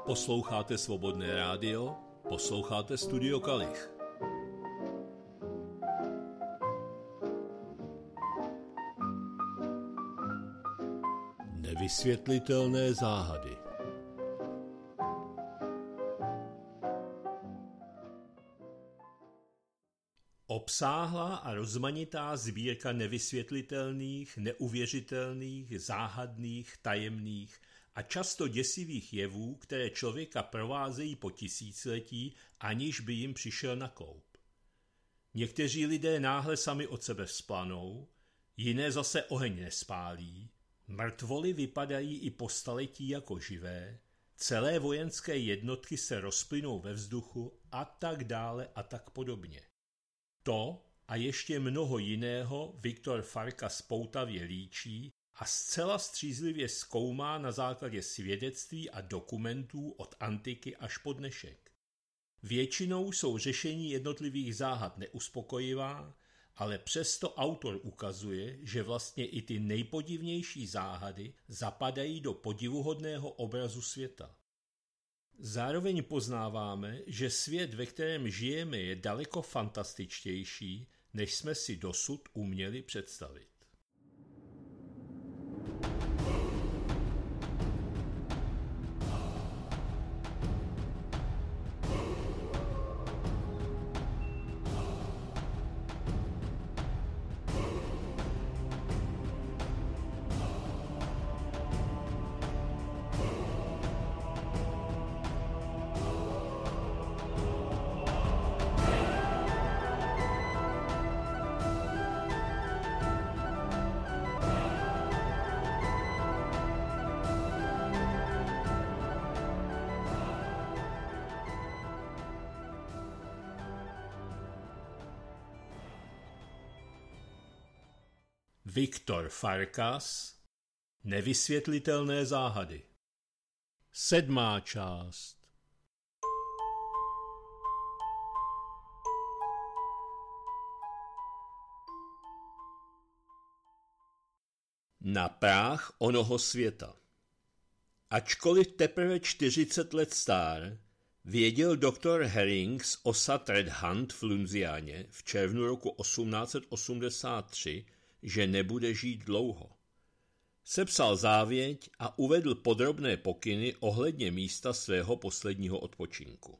Posloucháte Svobodné rádio, posloucháte Studio Kalich. Nevysvětlitelné záhady. Obsáhlá a rozmanitá sbírka nevysvětlitelných, neuvěřitelných, záhadných, tajemných a často děsivých jevů, které člověka provázejí po tisíciletí, aniž by jim přišel na kloup. Někteří lidé náhle sami od sebe vzplanou, jiné zase oheň nespálí, mrtvoly vypadají i po staletí jako živé, celé vojenské jednotky se rozplynou ve vzduchu a tak dále a tak podobně. To a ještě mnoho jiného Viktor Farkas poutavě líčí a zcela střízlivě zkoumá na základě svědectví a dokumentů od antiky až po dnešek. Většinou jsou řešení jednotlivých záhad neuspokojivá, ale přesto autor ukazuje, že vlastně i ty nejpodivnější záhady zapadají do podivuhodného obrazu světa. Zároveň poznáváme, že svět, ve kterém žijeme, je daleko fantastičtější, než jsme si dosud uměli představit. Viktor Farkas, Nevysvětlitelné záhady. 7. část. Na práh onoho světa. Ačkoliv teprve 40 let star, věděl doktor Herring z osad Red Hunt v Louisianě v červnu roku 1883, že nebude žít dlouho. Sepsal závěť a uvedl podrobné pokyny ohledně místa svého posledního odpočinku.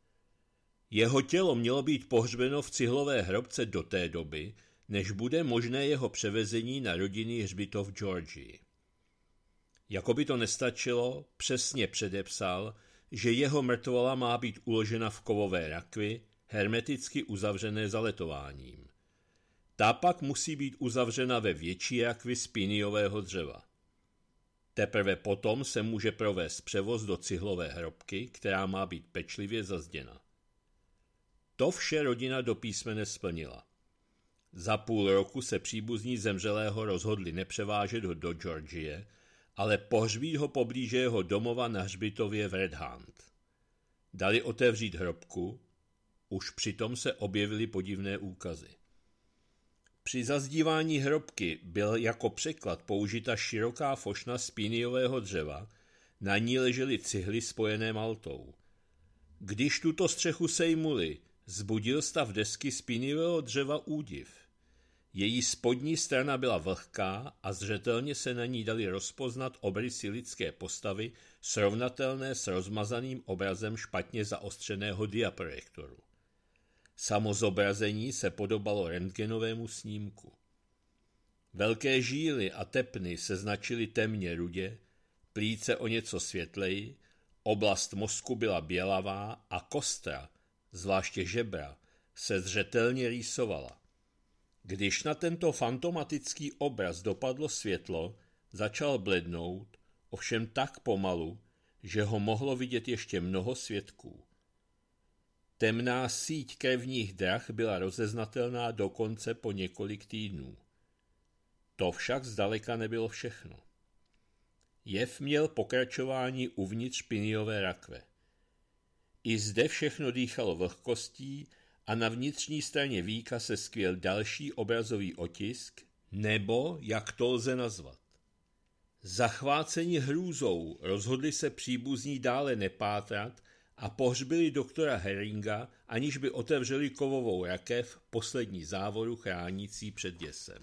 Jeho tělo mělo být pohřbeno v cihlové hrobce do té doby, než bude možné jeho převezení na rodinný hřbitov v Georgii. Jako by to nestačilo, přesně předepsal, že jeho mrtvola má být uložena v kovové rakvi, hermeticky uzavřené zaletováním. Ta pak musí být uzavřena ve větší rakvi z piniového dřeva. Teprve potom se může provést převoz do cihlové hrobky, která má být pečlivě zazděna. To vše rodina do písmene splnila. Za půl roku se příbuzní zemřelého rozhodli nepřevážet ho do Georgie, ale pohřbít ho poblíže jeho domova na hřbitově v Red Hunt. Dali otevřít hrobku, už přitom se objevily podivné úkazy. Při zazdívání hrobky byl jako překlad použita široká fošna z píniového dřeva, na ní ležely cihly spojené maltou. Když tuto střechu sejmuli, zbudil stav desky z píniového dřeva údiv. Její spodní strana byla vlhká a zřetelně se na ní dali rozpoznat obrysy lidské postavy srovnatelné s rozmazaným obrazem špatně zaostřeného diaprojektoru. Samo zobrazení se podobalo rentgenovému snímku. Velké žíly a tepny se značily temně rudě, plíce o něco světleji, oblast mozku byla bělavá a kostra, zvláště žebra, se zřetelně rýsovala. Když na tento fantomatický obraz dopadlo světlo, začal blednout, ovšem tak pomalu, že ho mohlo vidět ještě mnoho svědků. Temná síť krevních drah byla rozeznatelná dokonce po několik týdnů. To však zdaleka nebylo všechno. Jev měl pokračování uvnitř piniové rakve. I zde všechno dýchalo vlhkostí a na vnitřní straně víka se skvěl další obrazový otisk, nebo jak to lze nazvat. Zachváceni hrůzou rozhodli se příbuzní dále nepátrat a pohřbili doktora Heringa, aniž by otevřeli kovovou rakev, poslední závodu chránící před děsem.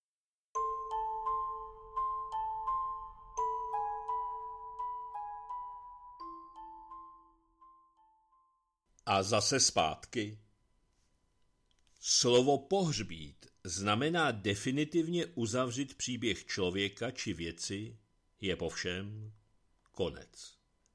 A zase zpátky. Slovo pohřbít znamená definitivně uzavřít příběh člověka či věci, je po všem konec.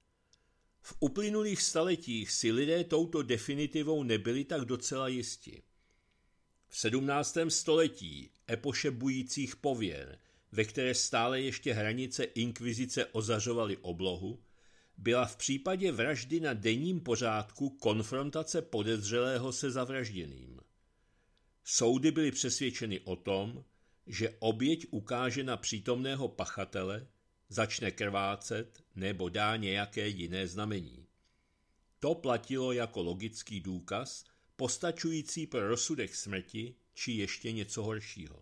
V uplynulých staletích si lidé touto definitivou nebyli tak docela jisti. V 17. století, epoše bujících pověr, ve které stále ještě hranice inkvizice ozařovaly oblohu, byla v případě vraždy na denním pořádku konfrontace podezřelého se zavražděným. Soudy byly přesvědčeny o tom, že oběť ukáže na přítomného pachatele, začne krvácet nebo dá nějaké jiné znamení. To platilo jako logický důkaz, postačující pro rozsudek smrti či ještě něco horšího.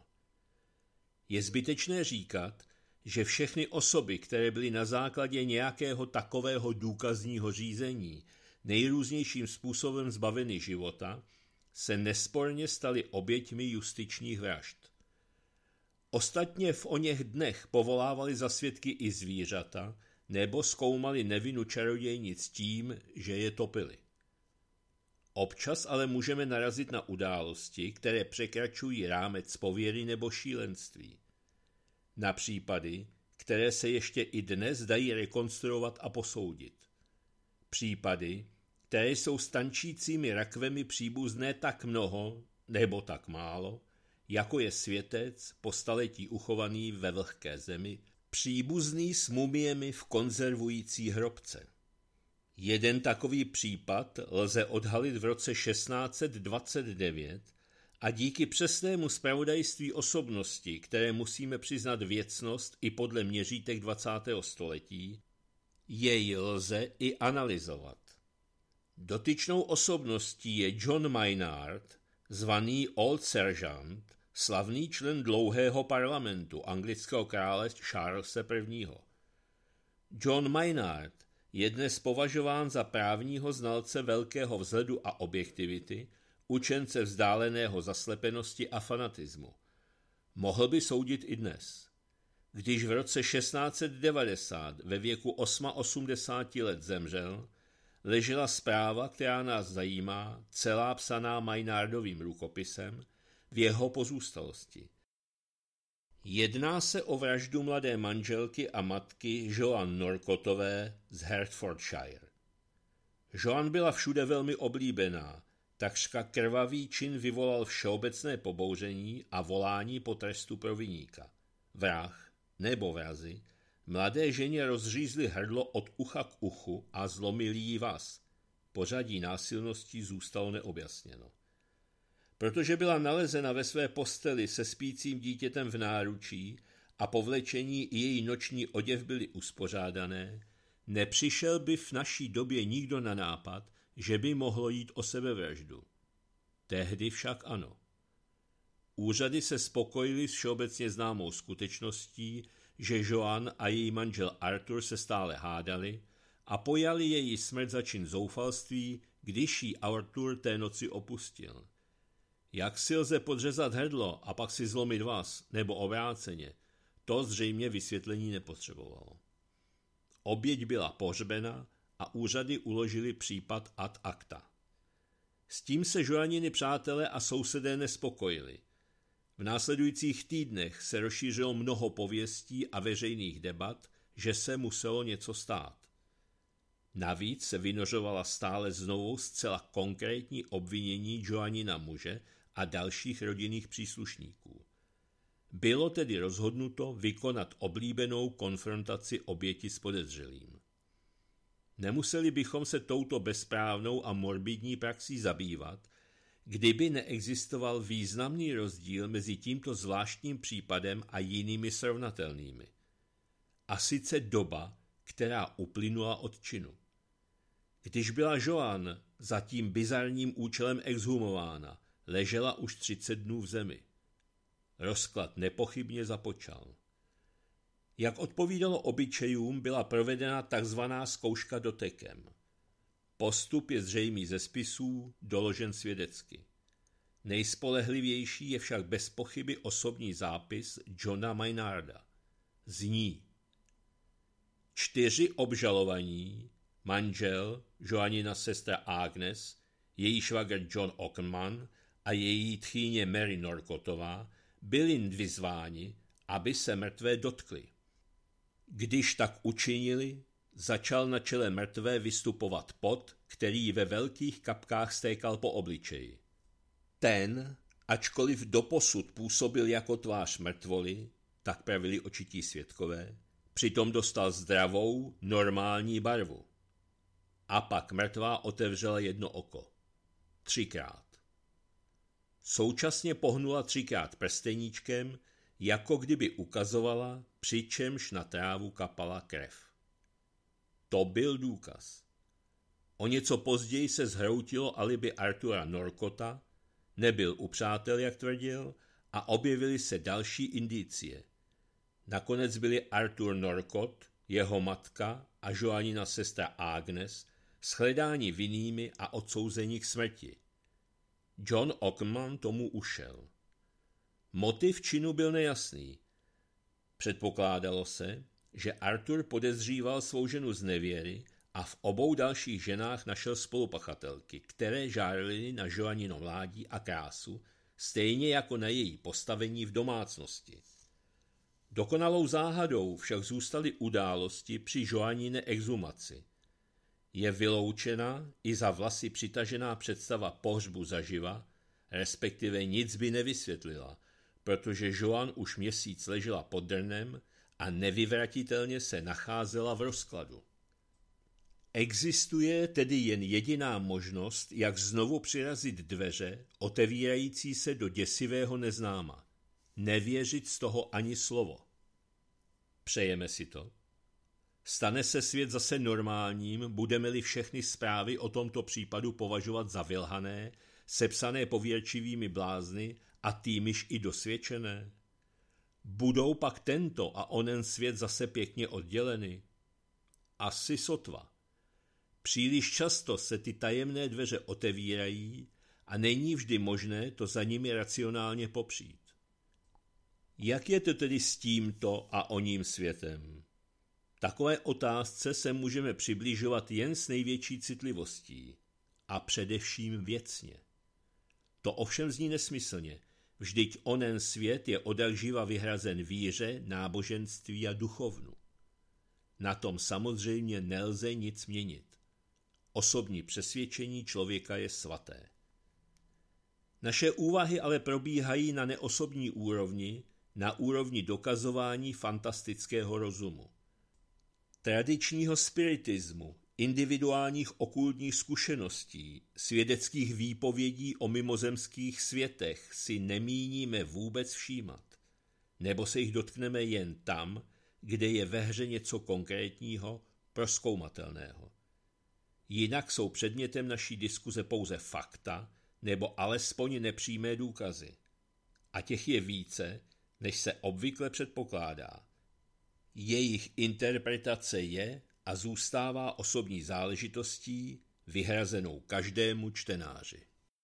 Je zbytečné říkat, že všechny osoby, které byly na základě nějakého takového důkazního řízení nejrůznějším způsobem zbaveny života, se nesporně staly oběťmi justičních vražd. Ostatně v oněch dnech povolávali za svědky i zvířata nebo zkoumali nevinu čarodějnic tím, že je topili. Občas ale můžeme narazit na události, které překračují rámec pověry nebo šílenství. Na případy, které se ještě i dnes dají rekonstruovat a posoudit. Případy, které jsou s tančícími rakvemi příbuzné tak mnoho nebo tak málo, jako je světec po staletí uchovaný ve vlhké zemi, příbuzný s mumiemi v konzervující hrobce. Jeden takový případ lze odhalit v roce 1629 a díky přesnému zpravodajství osobnosti, které musíme přiznat věcnost i podle měřítek 20. století, jej lze i analyzovat. Dotyčnou osobností je John Maynard, zvaný Old Sergeant, slavný člen dlouhého parlamentu anglického krále Charlese I. John Maynard je dnes považován za právního znalce velkého vzhledu a objektivity, učence vzdáleného zaslepenosti a fanatismu. Mohl by soudit i dnes. Když v roce 1690 ve věku 88 let zemřel, ležela zpráva, která nás zajímá, celá psaná Maynardovým rukopisem, v jeho pozůstalosti. Jedná se o vraždu mladé manželky a matky Joan Norcottové z Hertfordshire. Joan byla všude velmi oblíbená, takřka krvavý čin vyvolal všeobecné pobouření a volání po trestu pro viníka. Vrah nebo vrazi mladé ženě rozřízli hrdlo od ucha k uchu a zlomili jí vaz. Pořadí násilností zůstalo neobjasněno. Protože byla nalezena ve své posteli se spícím dítětem v náručí a po vlečení i její noční oděv byly uspořádané, nepřišel by v naší době nikdo na nápad, že by mohlo jít o sebevraždu. Tehdy však ano. Úřady se spokojily s všeobecně známou skutečností, že Joan a její manžel Arthur se stále hádali a pojali její smrt za čin zoufalství, když jí Arthur té noci opustil. Jak si lze podřezat hrdlo a pak si zlomit vaz, nebo obráceně, to zřejmě vysvětlení nepotřebovalo. Oběť byla pohřbena a úřady uložili případ ad acta. S tím se Joaniny přátelé a sousedé nespokojili. V následujících týdnech se rozšířilo mnoho pověstí a veřejných debat, že se muselo něco stát. Navíc se vynořovala stále znovu zcela konkrétní obvinění Joanina muže a dalších rodinných příslušníků. Bylo tedy rozhodnuto vykonat oblíbenou konfrontaci oběti s podezřelým. Nemuseli bychom se touto bezprávnou a morbidní praxí zabývat, kdyby neexistoval významný rozdíl mezi tímto zvláštním případem a jinými srovnatelnými. A sice doba, která uplynula od činu. Když byla Joan za tím bizarním účelem exhumována, ležela už 30 dnů v zemi. Rozklad nepochybně započal. Jak odpovídalo obyčejům, byla provedena takzvaná zkouška dotekem. Postup je zřejmý ze spisů, doložen svědecky. Nejspolehlivější je však bez pochyby osobní zápis Johna Maynarda. Zní: 4 obžalovaní, manžel, Joannina sestra Agnes, její švagr John Ockman a její tchýně Mary Norcottová, byli vyzváni, aby se mrtvé dotkli. Když tak učinili, začal na čele mrtvé vystupovat pot, který ve velkých kapkách stékal po obličeji. Ten, ačkoliv doposud působil jako tvář mrtvoly, tak pravili očití svědkové, přitom dostal zdravou, normální barvu. A pak mrtvá otevřela jedno oko. 3krát. Současně pohnula 3krát prsteníčkem, jako kdyby ukazovala, přičemž na trávu kapala krev. To byl důkaz. O něco později se zhroutilo alibi Artura Norcotta, nebyl u přátel, jak tvrdil, a objevily se další indicie. Nakonec byli Arthur Norcott, jeho matka a Joannina sestra Agnes shledáni vinnými a odsouzeni k smrti. John Ockman tomu ušel. Motiv činu byl nejasný. Předpokládalo se, že Arthur podezříval svou ženu z nevěry a v obou dalších ženách našel spolupachatelky, které žárlily na Joannino mládí a krásu, stejně jako na její postavení v domácnosti. Dokonalou záhadou však zůstaly události při Joannine exhumaci. Je vyloučena i za vlasy přitažená představa pohřbu zaživa, respektive nic by nevysvětlila, protože Joanne už měsíc ležela pod drnem a nevyvratitelně se nacházela v rozkladu. Existuje tedy jen jediná možnost, jak znovu přirazit dveře, otevírající se do děsivého neznáma. Nevěřit z toho ani slovo. Přejeme si to? Stane se svět zase normálním, budeme-li všechny zprávy o tomto případu považovat za vylhané, sepsané pověrčivými blázny a týmiž i dosvědčené? Budou pak tento a onen svět zase pěkně odděleny? Asi sotva. Příliš často se ty tajemné dveře otevírají a není vždy možné to za nimi racionálně popřít. Jak je to tedy s tímto a oním světem? Takové otázce se můžeme přibližovat jen s největší citlivostí a především věcně. To ovšem zní nesmyslně, vždyť onen svět je odakživa vyhrazen víře, náboženství a duchovnu. Na tom samozřejmě nelze nic měnit. Osobní přesvědčení člověka je svaté. Naše úvahy ale probíhají na neosobní úrovni, na úrovni dokazování fantastického rozumu. Tradičního spiritismu, individuálních okultních zkušeností, svědeckých výpovědí o mimozemských světech si nemíníme vůbec všímat, nebo se jich dotkneme jen tam, kde je ve hře něco konkrétního, prozkoumatelného. Jinak jsou předmětem naší diskuze pouze fakta, nebo alespoň nepřímé důkazy. A těch je více, než se obvykle předpokládá. Jejich interpretace je a zůstává osobní záležitostí, vyhrazenou každému čtenáři.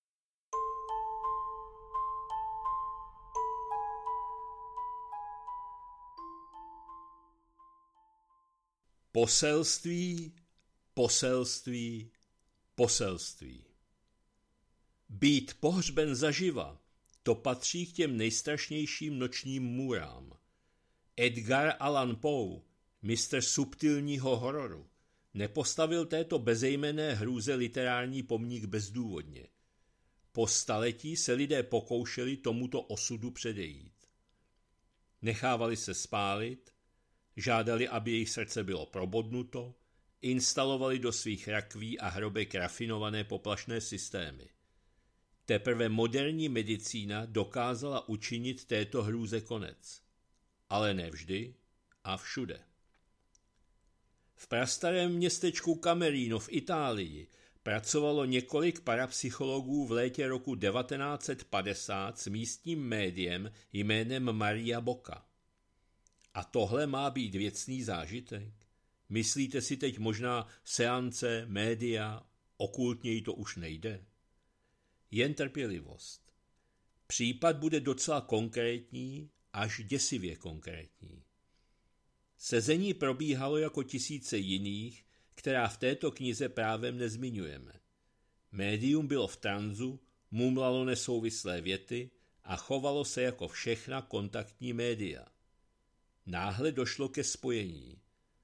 Poselství, poselství, poselství. Být pohřben zaživa, to patří k těm nejstrašnějším nočním můrám. Edgar Allan Poe, mistr subtilního hororu, nepostavil této bezejmenné hrůze literární pomník bezdůvodně. Po staletí se lidé pokoušeli tomuto osudu předejít. Nechávali se spálit, žádali, aby jejich srdce bylo probodnuto, instalovali do svých rakví a hrobek rafinované poplašné systémy. Teprve moderní medicína dokázala učinit této hrůze konec. Ale ne vždy a všude. V prastarém městečku Camerino v Itálii pracovalo několik parapsychologů v létě roku 1950 s místním médiem jménem Maria Bocca. A tohle má být věcný zážitek? Myslíte si teď možná seance, média, okultněji to už nejde? Jen trpělivost. Případ bude docela konkrétní, až děsivě konkrétní. Sezení probíhalo jako tisíce jiných, která v této knize právem nezmiňujeme. Médium bylo v tranzu, mumlalo nesouvislé věty a chovalo se jako všechna kontaktní média. Náhle došlo ke spojení.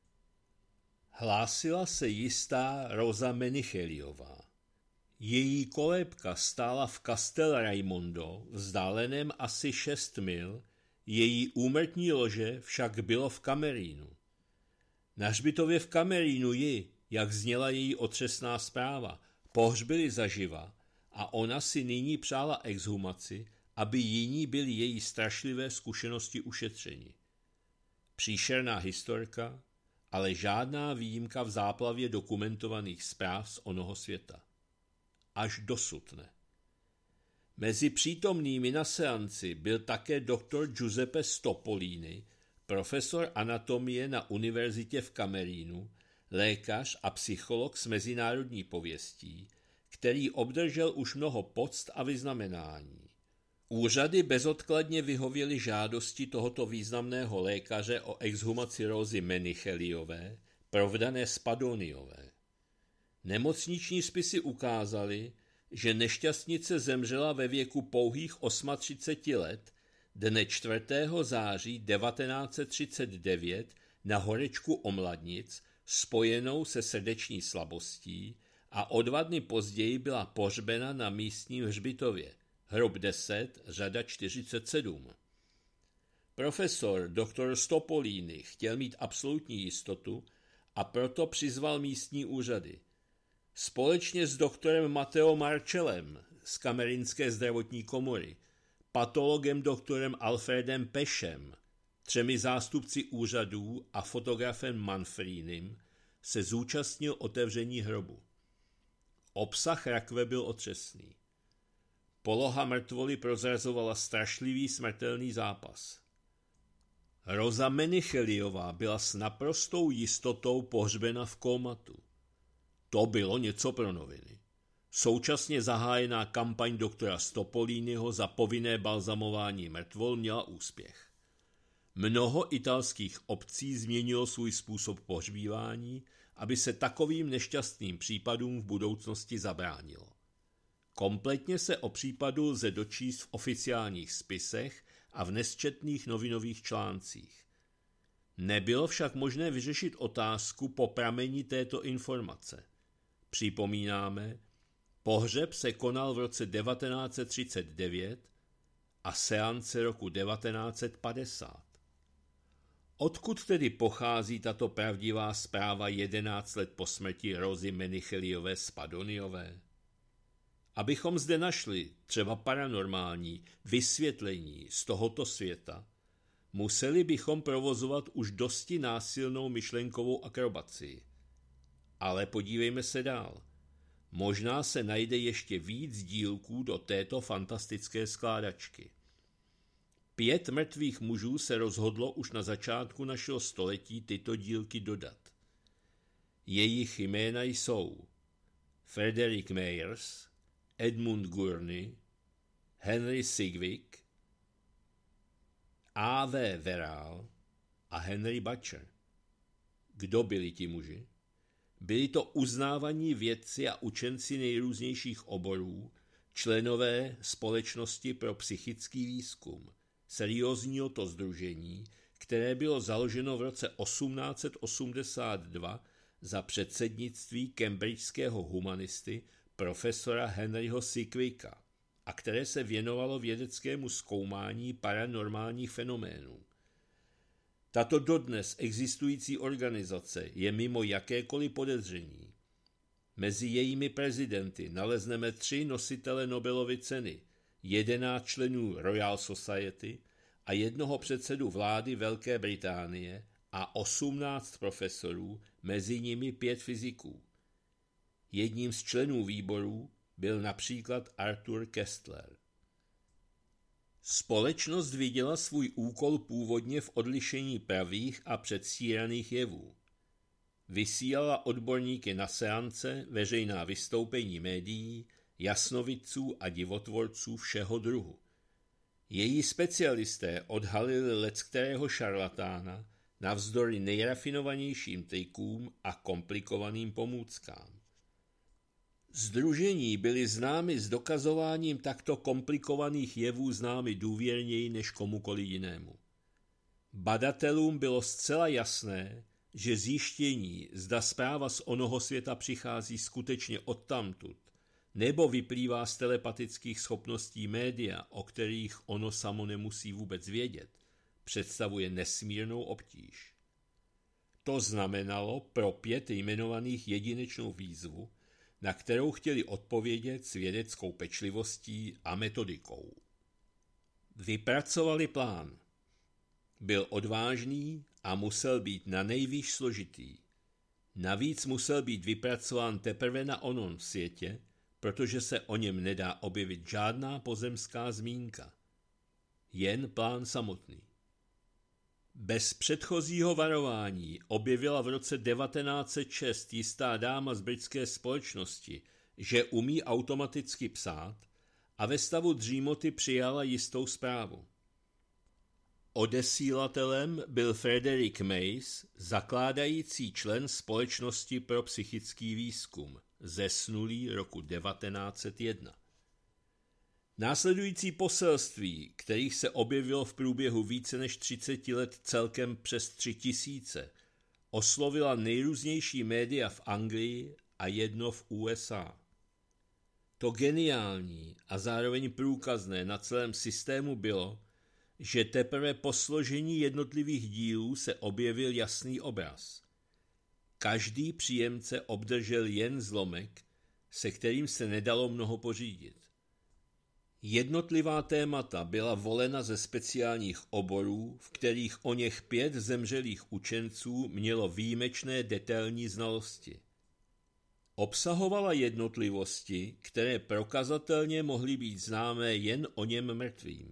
Hlásila se jistá Rosa Menicheliová. Její kolébka stála v Castel Raimondo, vzdáleném asi 6 mil, její úmrtní lože však bylo v Kamerínu. Na hřbitově v Kamerínu ji, jak zněla její otřesná zpráva, pohřbili zaživa a ona si nyní přála exhumaci, aby jiní byli její strašlivé zkušenosti ušetřeni. Příšerná historka, ale žádná výjimka v záplavě dokumentovaných zpráv z onoho světa. Až dosud ne. Mezi přítomnými na seanci byl také doktor Giuseppe Stopolini, profesor anatomie na univerzitě v Kamerínu, lékař a psycholog s mezinárodní pověstí, který obdržel už mnoho poct a vyznamenání. Úřady bezodkladně vyhověly žádosti tohoto významného lékaře o exhumaci Rózy Menicheliové, provdané Spadoniové. Nemocniční spisy ukázaly, že nešťastnice zemřela ve věku pouhých 38 let dne 4. září 1939 na horečku omladnic spojenou se srdeční slabostí a o 2 dny později byla pohřbena na místním hřbitově, hrob 10, řada 47. Profesor dr. Stopolini chtěl mít absolutní jistotu a proto přizval místní úřady. Společně s doktorem Matteo Marcellem z Kamerínské zdravotní komory, patologem doktorem Alfredem Pešem, 3 zástupci úřadů a fotografem Manfrínim se zúčastnil otevření hrobu. Obsah rakve byl otřesný. Poloha mrtvoly prozrazovala strašlivý smrtelný zápas. Rosa Menicheliová byla s naprostou jistotou pohřbena v kómatu. To bylo něco pro noviny. Současně zahájená kampaň doktora Stopoliniho za povinné balzamování mrtvol měla úspěch. Mnoho italských obcí změnilo svůj způsob pohřbívání, aby se takovým nešťastným případům v budoucnosti zabránilo. Kompletně se o případu lze dočíst v oficiálních spisech a v nesčetných novinových článcích. Nebylo však možné vyřešit otázku po pramení této informace. Připomínáme, pohřeb se konal v roce 1939 a seance roku 1950. Odkud tedy pochází tato pravdivá zpráva 11 let po smrti Rózy Menicheliové Spadoniové? Abychom zde našli třeba paranormální vysvětlení z tohoto světa, museli bychom provozovat už dosti násilnou myšlenkovou akrobacii. Ale podívejme se dál. Možná se najde ještě víc dílků do této fantastické skládačky. 5 mrtvých mužů se rozhodlo už na začátku našeho století tyto dílky dodat. Jejich jména jsou Frederick Myers, Edmund Gurney, Henry Sigwick, A.V. Verál a Henry Butcher. Kdo byli ti muži? Byli to uznávaní vědci a učenci nejrůznějších oborů, členové Společnosti pro psychický výzkum, seriózního to sdružení, které bylo založeno v roce 1882 za předsednictví cambridgeského humanisty profesora Henryho Sickwicka a které se věnovalo vědeckému zkoumání paranormálních fenoménů. Tato dodnes existující organizace je mimo jakékoliv podezření. Mezi jejími prezidenty nalezneme 3 nositele Nobelovy ceny, 11 členů Royal Society a 1 předsedu vlády Velké Británie a 18 profesorů, mezi nimi 5 fyziků. Jedním z členů výborů byl například Arthur Koestler. Společnost viděla svůj úkol původně v odlišení pravých a předstíraných jevů. Vysílala odborníky na seance, veřejná vystoupení médií, jasnovidců a divotvorců všeho druhu. Její specialisté odhalili leckterého šarlatána navzdory nejrafinovanějším trikům a komplikovaným pomůckám. Sdružení byly známy s dokazováním takto komplikovaných jevů známy důvěrněji než komukoliv jinému. Badatelům bylo zcela jasné, že zjištění, zda zpráva z onoho světa přichází skutečně odtamtud, nebo vyplývá z telepatických schopností média, o kterých ono samo nemusí vůbec vědět, představuje nesmírnou obtíž. To znamenalo pro 5 jmenovaných jedinečnou výzvu, na kterou chtěli odpovědět s vědeckou pečlivostí a metodikou. Vypracovali plán. Byl odvážný a musel být nanejvýš složitý. Navíc musel být vypracován teprve na onom světě, protože se o něm nedá objevit žádná pozemská zmínka. Jen plán samotný. Bez předchozího varování objevila v roce 1906 jistá dáma z britské společnosti, že umí automaticky psát, a ve stavu dřímoty přijala jistou zprávu. Odesílatelem byl Frederick Mays, zakládající člen Společnosti pro psychický výzkum, zesnulý roku 1901. Následující poselství, kterých se objevilo v průběhu více než 30 let celkem přes 3000, oslovila nejrůznější média v Anglii a jedno v USA. To geniální a zároveň průkazné na celém systému bylo, že teprve po složení jednotlivých dílů se objevil jasný obraz. Každý příjemce obdržel jen zlomek, se kterým se nedalo mnoho pořídit. Jednotlivá témata byla volena ze speciálních oborů, v kterých oněch 5 zemřelých učenců mělo výjimečné detailní znalosti. Obsahovala jednotlivosti, které prokazatelně mohly být známé jen o něm mrtvým.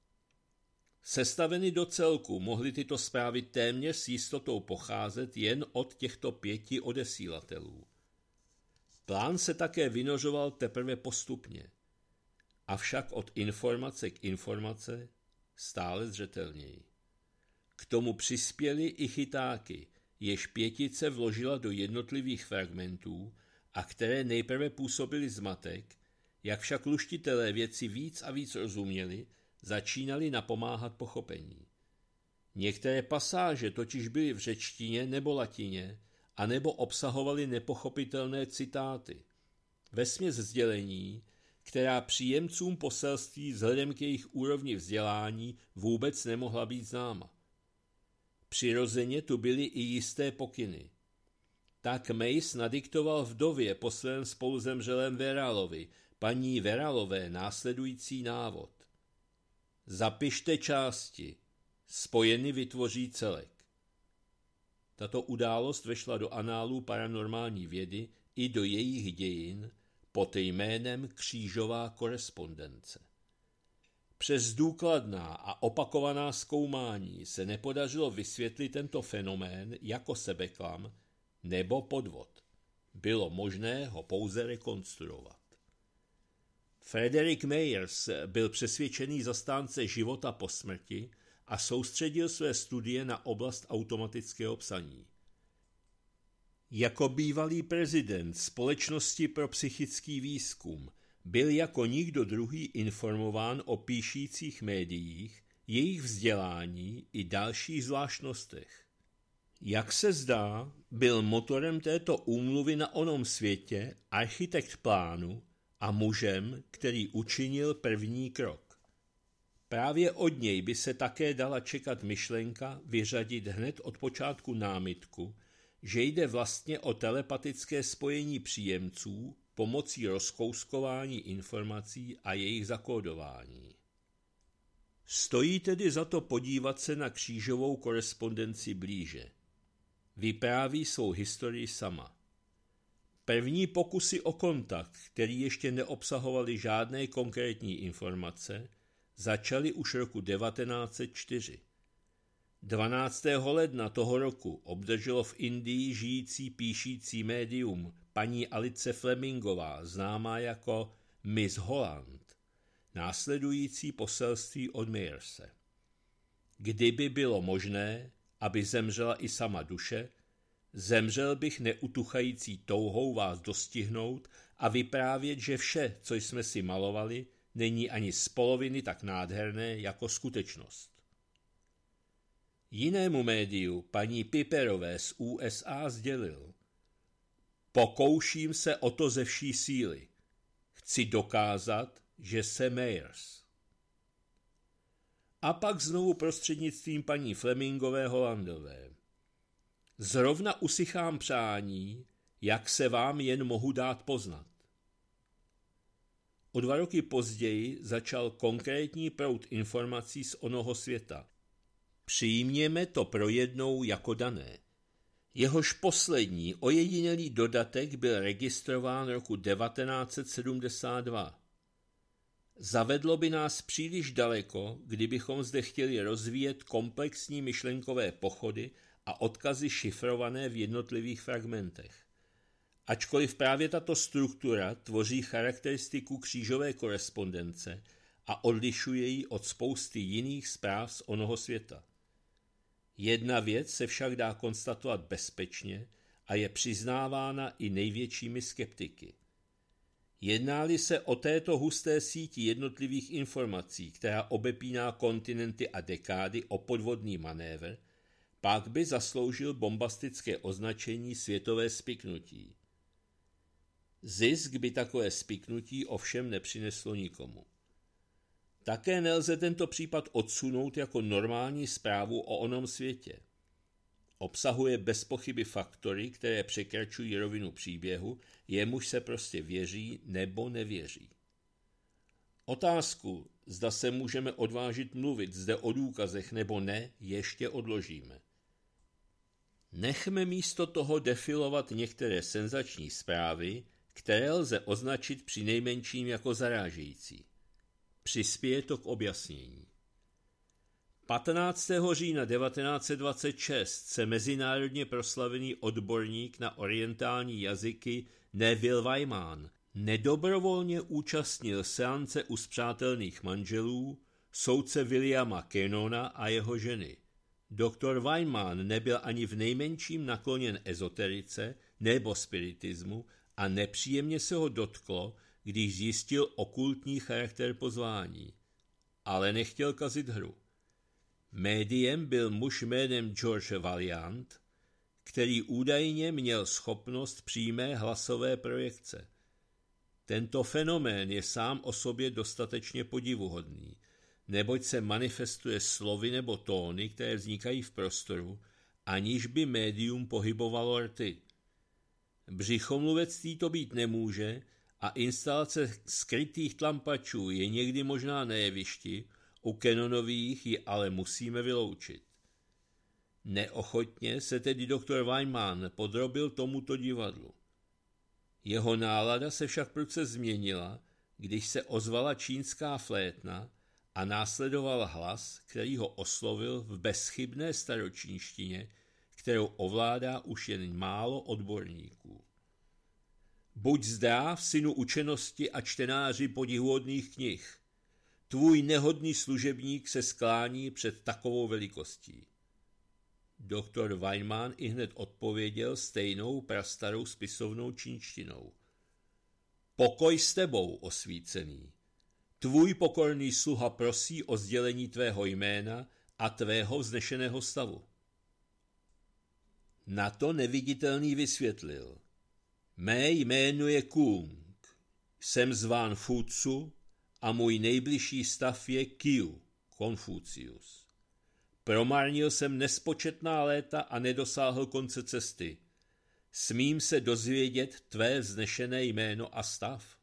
Sestaveny do celku mohly tyto zprávy téměř s jistotou pocházet jen od těchto 5 odesílatelů. Plán se také vynořoval teprve postupně, avšak od informace k informace stále zřetelněji. K tomu přispěly i chytáky, jež 5 vložila do jednotlivých fragmentů a které nejprve působily zmatek, jak však luštitelé věci víc a víc rozuměli, začínali napomáhat pochopení. Některé pasáže totiž byly v řečtině nebo latině, anebo obsahovaly nepochopitelné citáty. Vesměs sdělení, která příjemcům poselství vzhledem k jejich úrovni vzdělání vůbec nemohla být známa. Přirozeně tu byly i jisté pokyny. Tak Mays nadiktoval vdově po svém spoluzemřelém Veralovi, paní Veralové, následující návod. Zapište části, spojeny vytvoří celek. Tato událost vešla do análů paranormální vědy i do jejich dějin pod jménem Křížová korespondence. Přes důkladná a opakovaná zkoumání se nepodařilo vysvětlit tento fenomén jako sebeklam nebo podvod. Bylo možné ho pouze rekonstruovat. Frederick Myers byl přesvědčený zastánce života po smrti a soustředil své studie na oblast automatického psaní. Jako bývalý prezident Společnosti pro psychický výzkum byl jako nikdo druhý informován o píšících médiích, jejich vzdělání i dalších zvláštnostech. Jak se zdá, byl motorem této úmluvy na onom světě architekt plánu a mužem, který učinil první krok. Právě od něj by se také dala čekat myšlenka vyřadit hned od počátku námitku, že jde vlastně o telepatické spojení příjemců pomocí rozkouskování informací a jejich zakódování. Stojí tedy za to podívat se na křížovou korespondenci blíže. Vypráví svou historii sama. První pokusy o kontakt, který ještě neobsahovaly žádné konkrétní informace, začaly už roku 1904. 12. ledna toho roku obdrželo v Indii žijící píšící médium paní Alice Flemingová, známá jako Miss Holland, následující poselství od Meyerse. Kdyby bylo možné, aby zemřela i sama duše, zemřel bych neutuchající touhou vás dostihnout a vyprávět, že vše, co jsme si malovali, není ani z poloviny tak nádherné jako skutečnost. Jinému médiu, paní Piperové z USA, sdělil: pokouším se o to ze vší síly. Chci dokázat, že jsem Meyers. A pak znovu prostřednictvím paní Flemingové Hollandové. Zrovna usychám přání, jak se vám jen mohu dát poznat. O 2 roky později začal konkrétní proud informací z onoho světa. Přijměme to pro jednou jako dané. Jehož poslední ojedinělý dodatek byl registrován roku 1972. Zavedlo by nás příliš daleko, kdybychom zde chtěli rozvíjet komplexní myšlenkové pochody a odkazy šifrované v jednotlivých fragmentech. Ačkoliv právě tato struktura tvoří charakteristiku křížové korespondence a odlišuje ji od spousty jiných zpráv z onoho světa. Jedna věc se však dá konstatovat bezpečně a je přiznávána i největšími skeptiky. Jedná-li se o této husté síti jednotlivých informací, která obepíná kontinenty a dekády o podvodný manévr, pak by zasloužil bombastické označení světové spiknutí. Zisk by takové spiknutí ovšem nepřineslo nikomu. Také nelze tento případ odsunout jako normální zprávu o onom světě. Obsahuje bez pochyby faktory, které překračují rovinu příběhu, jemuž se prostě věří nebo nevěří. Otázku, zda se můžeme odvážit mluvit zde o důkazech nebo ne, ještě odložíme. Nechme místo toho defilovat některé senzační zprávy, které lze označit přinejmenším jako zarážející. Přispěje to k objasnění. 15. října 1926 se mezinárodně proslavený odborník na orientální jazyky Neville Wyman nedobrovolně účastnil seance u spřátelných manželů, soudce Williama Cannona a jeho ženy. Doktor Wyman nebyl ani v nejmenším nakloněn ezoterice nebo spiritismu a nepříjemně se ho dotklo, když zjistil okultní charakter pozvání, ale nechtěl kazit hru. Médiem byl muž jménem George Valiant, který údajně měl schopnost přímé hlasové projekce. Tento fenomén je sám o sobě dostatečně podivuhodný, neboť se manifestuje slovy nebo tóny, které vznikají v prostoru, aniž by médium pohybovalo rty. Břichomluvectví to být nemůže a instalace skrytých tlampačů je někdy možná na jevišti, u Cannonových ji ale musíme vyloučit. Neochotně se tedy doktor Wyman podrobil tomuto divadlu. Jeho nálada se však prudce změnila, když se ozvala čínská flétna a následoval hlas, který ho oslovil v bezchybné staročínštině, kterou ovládá už jen málo odborníků. Buď zdrav, synu učenosti a čtenáři podivuhodných knih. Tvůj nehodný služebník se sklání před takovou velikostí. Doktor Weinmann ihned odpověděl stejnou prastarou spisovnou čínštinou. Pokoj s tebou, osvícený. Tvůj pokorný sluha prosí o sdělení tvého jména a tvého vznešeného stavu. Na to neviditelný vysvětlil. Mé jméno je Kung, jsem zván Futsu a můj nejbližší stav je Kiu, Konfucius. Promarnil jsem nespočetná léta a nedosáhl konce cesty. Smím se dozvědět tvé vznešené jméno a stav?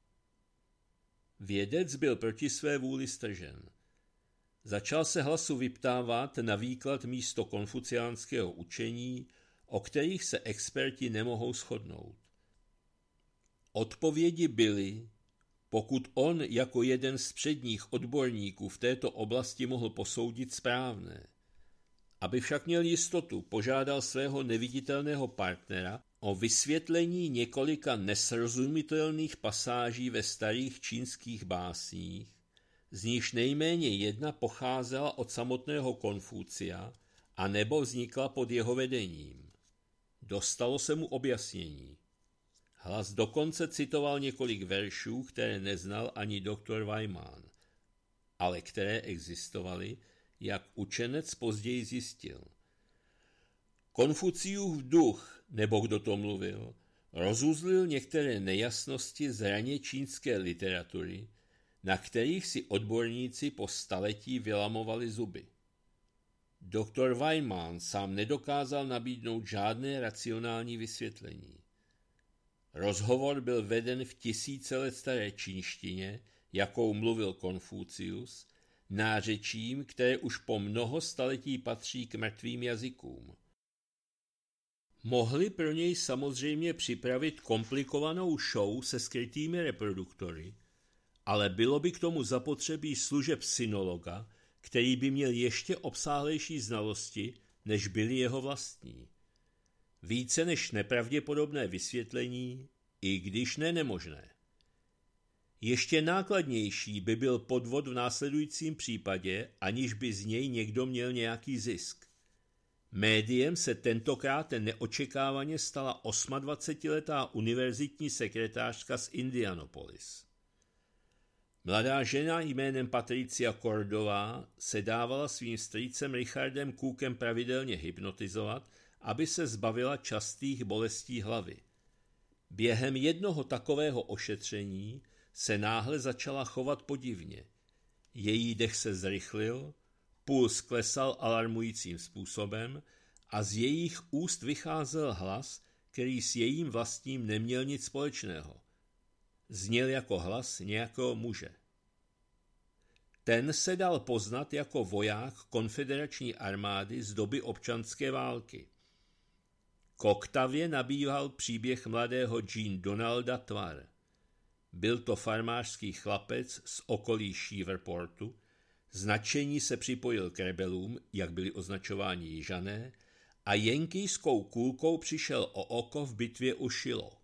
Vědec byl proti své vůli stržen. Začal se hlasu vyptávat na výklad místo konfuciánského učení, o kterých se experti nemohou shodnout. Odpovědi byly pokud on jako jeden z předních odborníků v této oblasti mohl posoudit správné. Aby však měl jistotu, požádal svého neviditelného partnera o vysvětlení několika nesrozumitelných pasáží ve starých čínských básních, z níž nejméně jedna pocházela od samotného Konfucia a nebo vznikla pod jeho vedením. Dostalo se mu objasnění. Hlas dokonce citoval několik veršů, které neznal ani doktor Weimann, ale které existovaly, jak učenec později zjistil. Konfuciův duch, nebo kdo to mluvil, rozuzlil některé nejasnosti z raně čínské literatury, na kterých si odborníci po staletí vylamovali zuby. Doktor Weimann sám nedokázal nabídnout žádné racionální vysvětlení. Rozhovor byl veden v tisíce let staré čínštině, jakou mluvil Konfucius, nářečím, které už po mnoho staletí patří k mrtvým jazykům. Mohli pro něj samozřejmě připravit komplikovanou show se skrytými reproduktory, ale bylo by k tomu zapotřebí služeb synologa, který by měl ještě obsáhlejší znalosti, než byly jeho vlastní. Více než nepravděpodobné vysvětlení, i když ne nemožné. Ještě nákladnější by byl podvod v následujícím případě, aniž by z něj někdo měl nějaký zisk. Médiem se tentokrát neočekávaně stala 28letá univerzitní sekretářka z Indianapolis. Mladá žena jménem Patricia Cordová se dávala svým strýcem Richardem Cookem pravidelně hypnotizovat, aby se zbavila častých bolestí hlavy. Během jednoho takového ošetření se náhle začala chovat podivně. Její dech se zrychlil, puls klesal alarmujícím způsobem a z jejich úst vycházel hlas, který s jejím vlastním neměl nic společného. Zněl jako hlas nějakého muže. Ten se dal poznat jako voják konfederační armády z doby občanské války. K Oktavě nabíval příběh mladého Jean Donalda tvar. Byl to farmářský chlapec z okolí Shrevepportu, z nadšení se připojil k rebelům, jak byli označováni Jižané, a jenkijskou kulkou přišel o oko v bitvě u Shiloh.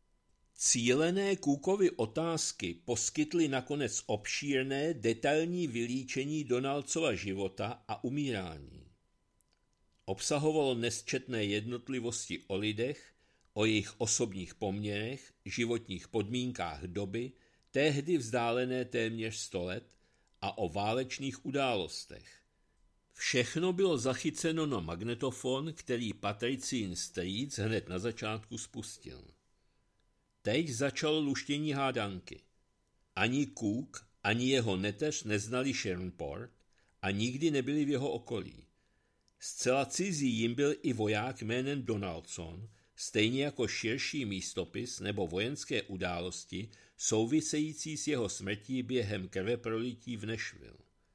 Cílené Cookovy otázky poskytly nakonec obšírné, detailní vylíčení Donaldsova života a umírání. Obsahovalo nesčetné jednotlivosti o lidech, o jejich osobních poměrech, životních podmínkách doby, tehdy vzdálené téměř 100 let, a o válečných událostech. Všechno bylo zachyceno na magnetofon, který Patricín strýc hned na začátku spustil. Teď začalo luštění hádanky. Ani Cook, ani jeho neteř neznali Shreveport a nikdy nebyli v jeho okolí. Zcela cizí jim byl i voják jménem Donaldson, stejně jako širší místopis nebo vojenské události související s jeho smrtí během krveprolití v Nashville.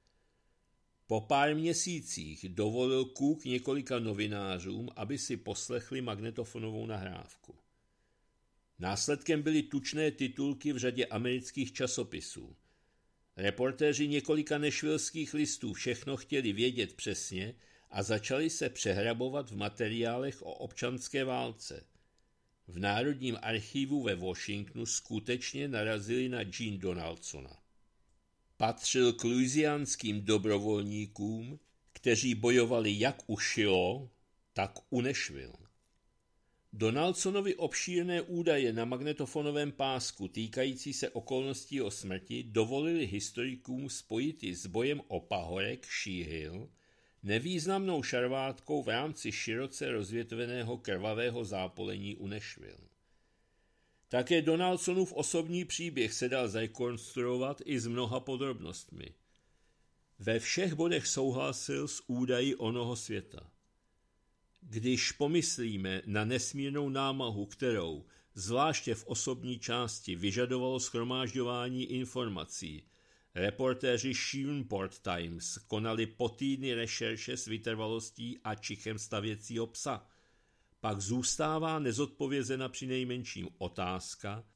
Po pár měsících dovolil Cook několika novinářům, aby si poslechli magnetofonovou nahrávku. Následkem byly tučné titulky v řadě amerických časopisů. Reportéři několika nashvilleských listů všechno chtěli vědět přesně a začali se přehrabovat v materiálech o občanské válce. V Národním archivu ve Washingtonu skutečně narazili na Jean Donaldsona. Patřil k louisianským dobrovolníkům, kteří bojovali jak u Shiloh, tak u Nashville. Donaldsonovi obšírné údaje na magnetofonovém pásku týkající se okolností o smrti dovolili historikům spojit ji s bojem o pahorek Shea Hill, nevýznamnou šarvátkou v rámci široce rozvětveného krvavého zápolení u Nashville. Také Donaldsonův osobní příběh se dal zrekonstruovat i s mnoha podrobnostmi. Ve všech bodech souhlasil s údaji onoho světa. Když pomyslíme na nesmírnou námahu, kterou, zvláště v osobní části, vyžadovalo shromážďování informací, reportéři Shreveport Times konali po týdny rešerše s vytrvalostí a čichem stavěcího psa, pak zůstává nezodpovězena přinejmenším otázka,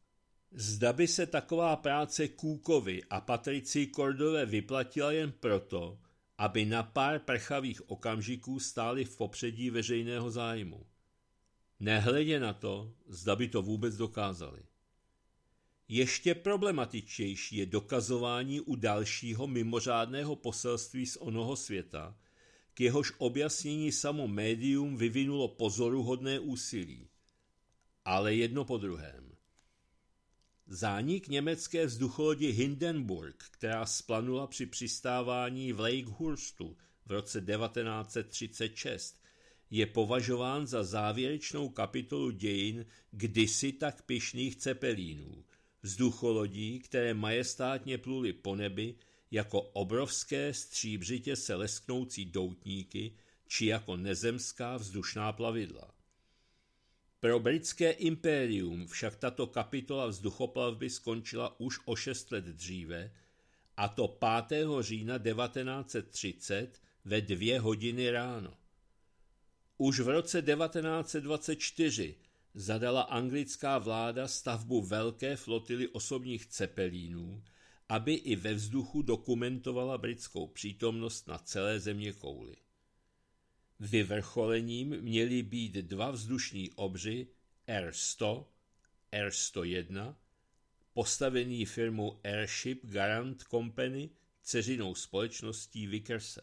Zda by se taková práce Cookovi a Patricii Cordové vyplatila jen proto, aby na pár prchavých okamžiků stáli v popředí veřejného zájmu. Nehledě na to, zda by to vůbec dokázali. Ještě problematičtější je dokazování u dalšího mimořádného poselství z onoho světa, k jehož objasnění samo médium vyvinulo pozoruhodné úsilí. Ale jedno po druhém. Zánik německé vzducholodi Hindenburg, která splanula při přistávání v Lakehurstu v roce 1936, je považován za závěrečnou kapitolu dějin kdysi tak pyšných cepelínů, vzducholodí, které majestátně pluly po nebi jako obrovské stříbřitě se lesknoucí doutníky či jako nezemská vzdušná plavidla. Pro britské impérium však tato kapitola vzduchoplavby skončila už o 6 let dříve, a to 5. října 1930 ve 2 hodiny ráno. Už v roce 1924 zadala anglická vláda stavbu velké flotily osobních cepelínů, aby i ve vzduchu dokumentovala britskou přítomnost na celé zeměkouli. Vyvrcholením měly být 2 vzdušní obři R100, R101, postavený firmou Airship Garant Company, dceřinou společností Vickerse.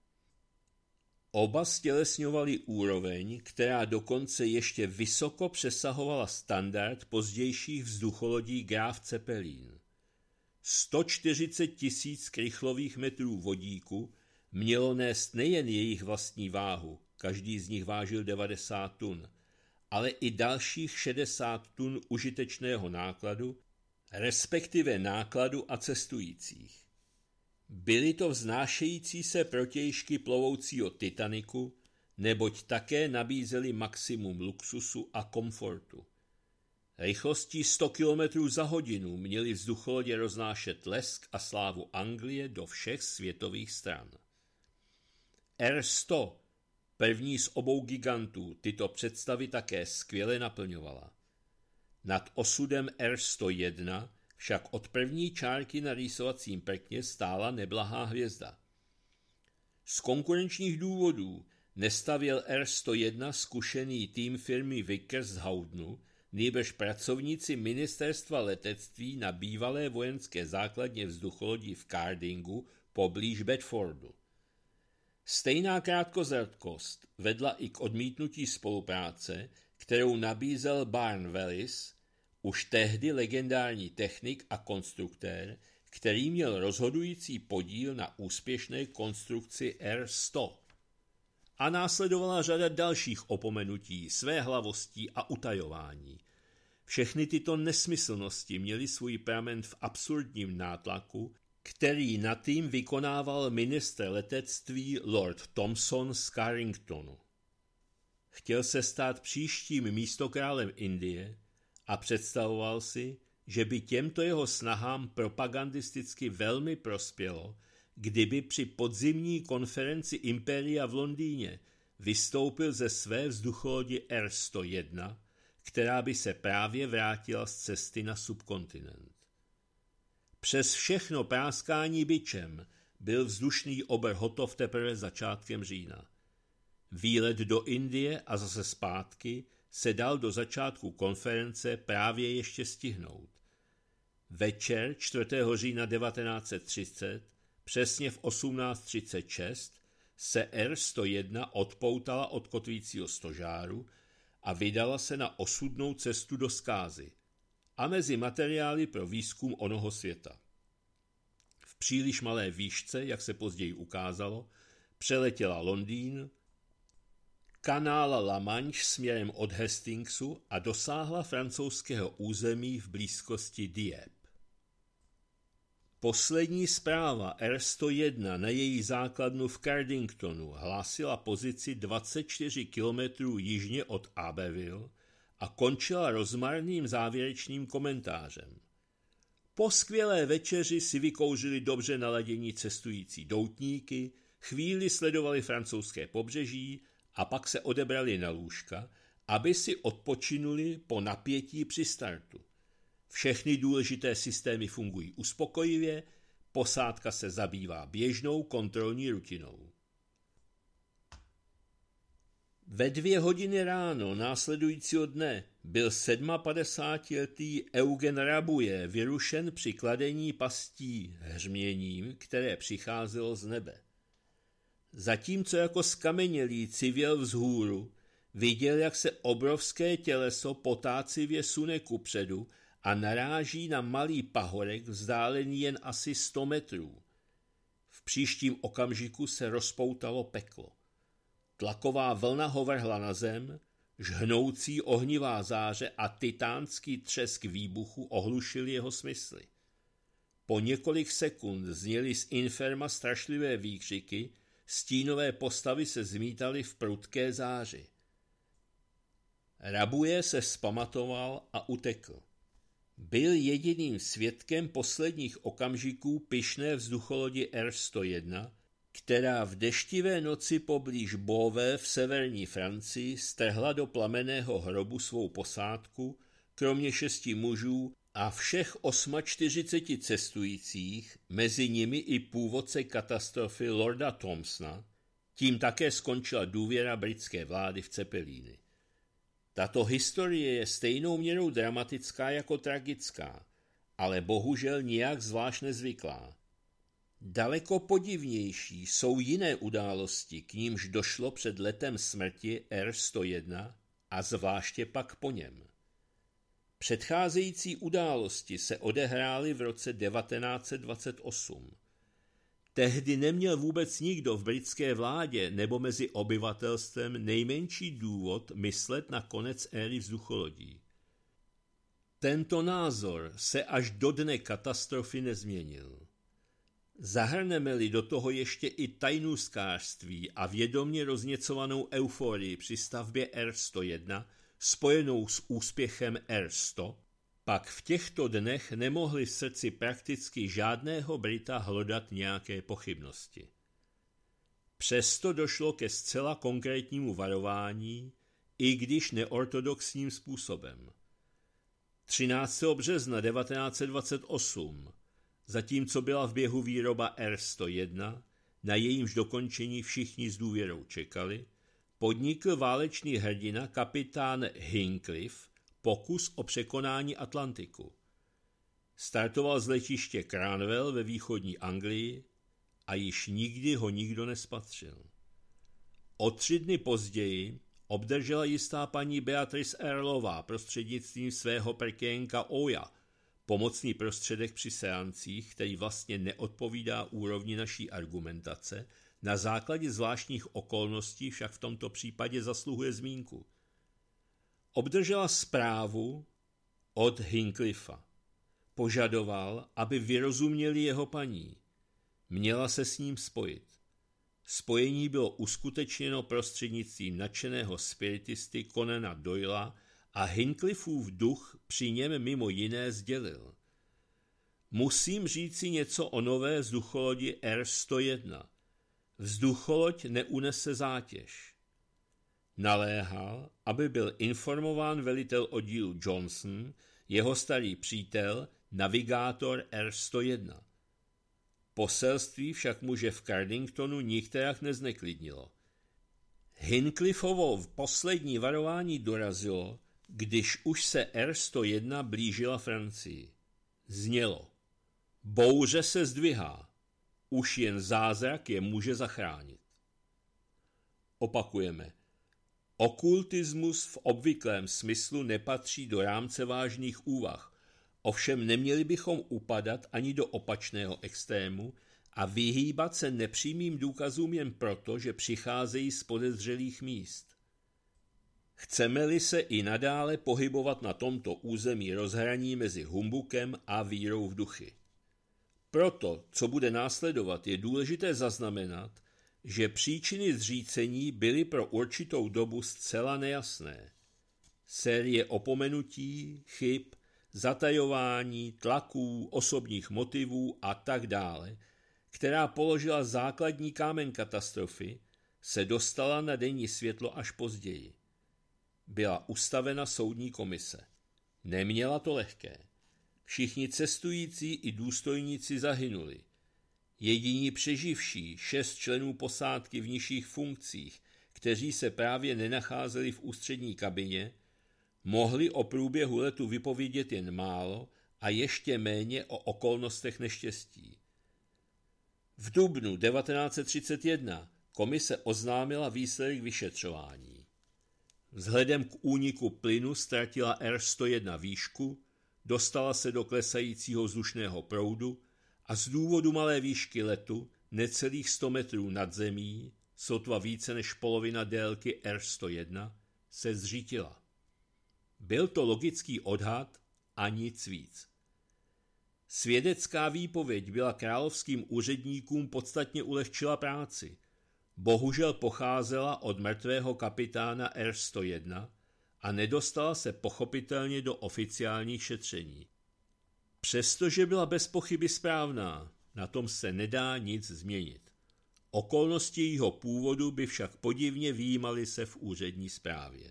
Oba stělesňovali úroveň, která dokonce ještě vysoko přesahovala standard pozdějších vzducholodí Graf Zeppelin. 140 000 krychlových metrů vodíku mělo nést nejen jejich vlastní váhu, každý z nich vážil 90 tun, ale i dalších 60 tun užitečného nákladu, respektive nákladu a cestujících. Byly to vznášející se protějšky plovoucího Titaniku, neboť také nabízely maximum luxusu a komfortu. Rychlostí 100 km za hodinu měly vzducholodě roznášet lesk a slávu Anglie do všech světových stran. R100, první z obou gigantů, tyto představy také skvěle naplňovala. Nad osudem R101 však od první čárky na rýsovacím prkně stála neblahá hvězda. Z konkurenčních důvodů nestavěl R101 zkušený tým firmy Vickers z Howdenu, nýbrž pracovníci ministerstva letectví na bývalé vojenské základně vzducholodí v Cardingu poblíž Bedfordu. Stejná krátkozrakost vedla i k odmítnutí spolupráce, kterou nabízel Barn Wallis, už tehdy legendární technik a konstruktér, který měl rozhodující podíl na úspěšné konstrukci R100. A následovala řada dalších opomenutí, svéhlavostí a utajování. Všechny tyto nesmyslnosti měly svůj pramen v absurdním nátlaku, který na tým vykonával ministr letectví Lord Thomson z Carringtonu. Chtěl se stát příštím místokrálem Indie a představoval si, že by těmto jeho snahám propagandisticky velmi prospělo, kdyby při podzimní konferenci Impéria v Londýně vystoupil ze své vzducholodi R101, která by se právě vrátila z cesty na subkontinent. Přes všechno práskání bičem byl vzdušný obr hotov teprve začátkem října. Výlet do Indie a zase zpátky se dal do začátku konference právě ještě stihnout. Večer 4. října 1930, přesně v 18:36, se R101 odpoutala od kotvícího stožáru a vydala se na osudnou cestu do zkázy a mezi materiály pro výzkum onoho světa. V příliš malé výšce, jak se později ukázalo, přeletěla Londýn, kanál La Manche směrem od Hastingsu a dosáhla francouzského území v blízkosti Dieppe. Poslední zpráva R101 na její základnu v Cardingtonu hlásila pozici 24 km jižně od Abbeville a končila rozmarným závěrečným komentářem. Po skvělé večeři si vykouřili dobře naladění cestující doutníky, chvíli sledovali francouzské pobřeží a pak se odebrali na lůžka, aby si odpočinuli po napětí při startu. Všechny důležité systémy fungují uspokojivě, posádka se zabývá běžnou kontrolní rutinou. Ve 2 hodiny ráno následujícího dne byl 57letý Eugen Rabuje vyrušen při kladení pastí hřměním, které přicházelo z nebe. Zatímco jako skamenělý civěl vzhůru, viděl, jak se obrovské těleso potácivě sune kupředu a naráží na malý pahorek vzdálený jen asi 100 metrů. V příštím okamžiku se rozpoutalo peklo. Tlaková vlna ho vrhla na zem, žhnoucí ohnivá záře a titánský třesk výbuchu ohlušil jeho smysly. Po několik sekund zněly z inferma strašlivé výkřiky, stínové postavy se zmítaly v prudké záři. Rabuje se vzpamatoval a utekl. Byl jediným svědkem posledních okamžiků pyšné vzducholodi R-101, která v deštivé noci poblíž Beauvais v severní Francii strhla do plamenného hrobu svou posádku, kromě 6 mužů a všech 48 cestujících, mezi nimi i původce katastrofy Lorda Thompsona. Tím také skončila důvěra britské vlády v Cepelíny. Tato historie je stejnou měrou dramatická jako tragická, ale bohužel nijak zvlášť nezvyklá. Daleko podivnější jsou jiné události, k nímž došlo před letem smrti R-101 a zvláště pak po něm. Předcházející události se odehrály v roce 1928. Tehdy neměl vůbec nikdo v britské vládě nebo mezi obyvatelstvem nejmenší důvod myslet na konec éry vzducholodí. Tento názor se až do dne katastrofy nezměnil. Zahrneme-li do toho ještě i tajnůstkářství a vědomě rozněcovanou euforii při stavbě R-101 spojenou s úspěchem R-100, pak v těchto dnech nemohli v srdci prakticky žádného Brita hlodat nějaké pochybnosti. Přesto došlo ke zcela konkrétnímu varování, i když neortodoxním způsobem. 13. března 1928, zatímco byla v běhu výroba R-101, na jejímž dokončení všichni s důvěrou čekali, podnikl válečný hrdina kapitán Hinckliffe pokus o překonání Atlantiku. Startoval z letiště Cranwell ve východní Anglii a již nikdy ho nikdo nespatřil. O 3 dny později obdržela jistá paní Beatrice Earlová prostřednictvím svého prkénka Oya pomocný prostředek při seancích, který vlastně neodpovídá úrovni naší argumentace, na základě zvláštních okolností však v tomto případě zasluhuje zmínku. Obdržela zprávu od Hinckliffa. Požadoval, aby vyrozuměli jeho paní. Měla se s ním spojit. Spojení bylo uskutečněno prostřednictvím nadšeného spiritisty Conana Doyla a Hincliffův duch při něm mimo jiné sdělil: musím říci něco o nové vzducholodi R-101. Vzducholoď neunese zátěž. Naléhal, aby byl informován velitel oddílu Johnson, jeho starý přítel, navigátor R-101. Poselství však muže v Cardingtonu nikterak nezneklidnilo. Hincliffovo poslední varování dorazilo, když už se R-101 blížila Francii. Znělo: bouře se zdvihá, už jen zázrak je může zachránit. Opakujeme. Okultismus v obvyklém smyslu nepatří do rámce vážných úvah, ovšem neměli bychom upadat ani do opačného extrému a vyhýbat se nepřímým důkazům jen proto, že přicházejí z podezřelých míst. Chceme-li se i nadále pohybovat na tomto území rozhraní mezi humbukem a vírou v duchy. Proto, co bude následovat, je důležité zaznamenat, že příčiny zřícení byly pro určitou dobu zcela nejasné. Série opomenutí, chyb, zatajování, tlaků, osobních motivů a tak dále, která položila základní kámen katastrofy, se dostala na denní světlo až později. Byla ustavena soudní komise. Neměla to lehké. Všichni cestující i důstojníci zahynuli. Jediní přeživší 6 členů posádky v nižších funkcích, kteří se právě nenacházeli v ústřední kabině, mohli o průběhu letu vypovědět jen málo a ještě méně o okolnostech neštěstí. V dubnu 1931 komise oznámila výsledek vyšetřování. Vzhledem k úniku plynu ztratila R101 výšku, dostala se do klesajícího vzdušného proudu a z důvodu malé výšky letu necelých 100 metrů nad zemí, sotva více než polovina délky R101, se zřítila. Byl to logický odhad a nic víc. Svědecká výpověď byla královským úředníkům podstatně ulehčila práci. Bohužel pocházela od mrtvého kapitána R101 a nedostala se pochopitelně do oficiálních šetření. Přestože byla bez pochyby správná, na tom se nedá nic změnit. Okolnosti jejího původu by však podivně vyjímaly se v úřední zprávě.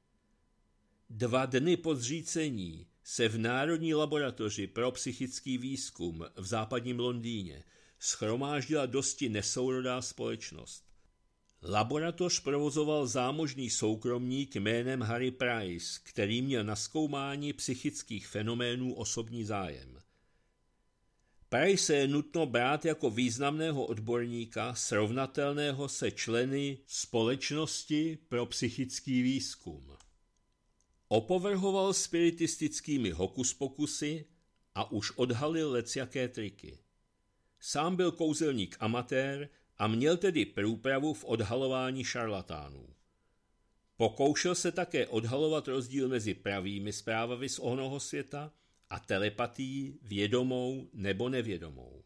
2 dny po zřícení se v Národní laboratoři pro psychický výzkum v západním Londýně shromáždila dosti nesourodá společnost. Laboratoř provozoval zámožný soukromník jménem Harry Price, který měl na zkoumání psychických fenoménů osobní zájem. Price je nutno brát jako významného odborníka srovnatelného se členy Společnosti pro psychický výzkum. Opovrhoval spiritistickými hokuspokusy a už odhalil lecjaké triky. Sám byl kouzelník amatér a měl tedy průpravu v odhalování šarlatánů. Pokoušel se také odhalovat rozdíl mezi pravými zprávami z onoho světa a telepatií vědomou nebo nevědomou.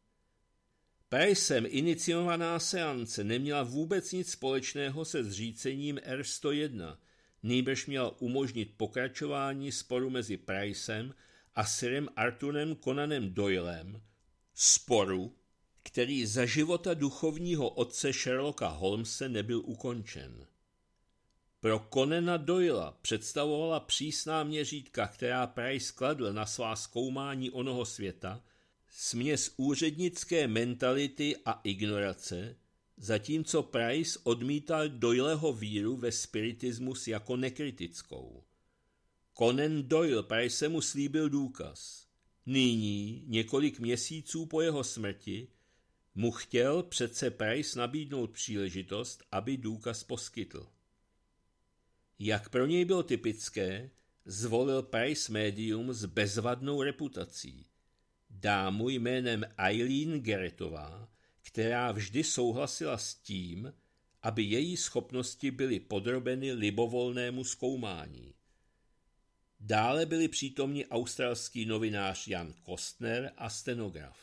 Pricem iniciovaná seance neměla vůbec nic společného se zřícením R101, nýbrž měla umožnit pokračování sporu mezi Pricem a Sirem Arthurem Conanem Doylem, sporu, který za života duchovního otce Sherlocka Holmese nebyl ukončen. Pro Conana Doyla představovala přísná měřítka, která Price kladl na svá zkoumání onoho světa, směs úřednické mentality a ignorace, zatímco Price odmítal Doyleho víru ve spiritismus jako nekritickou. Conan Doyle Pricemu slíbil důkaz. Nyní, několik měsíců po jeho smrti, mu chtěl přece Price nabídnout příležitost, aby důkaz poskytl. Jak pro něj bylo typické, zvolil Price médium s bezvadnou reputací. Dámu jménem Eileen Garrettová, která vždy souhlasila s tím, aby její schopnosti byly podrobeny libovolnému zkoumání. Dále byli přítomni australský novinář Jan Kostner a stenograf.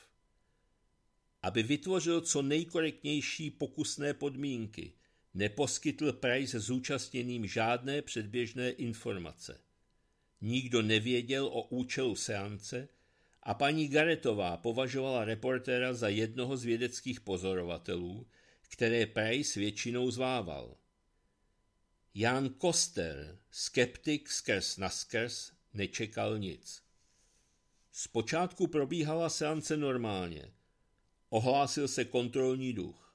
Aby vytvořil co nejkorektnější pokusné podmínky, neposkytl Price zúčastněným žádné předběžné informace. Nikdo nevěděl o účelu seance a paní Garrettová považovala reportéra za jednoho z vědeckých pozorovatelů, které Price většinou zvával. Jan Koster, skeptik skrz naskrz, nečekal nic. Zpočátku probíhala seance normálně. Ohlásil se kontrolní duch.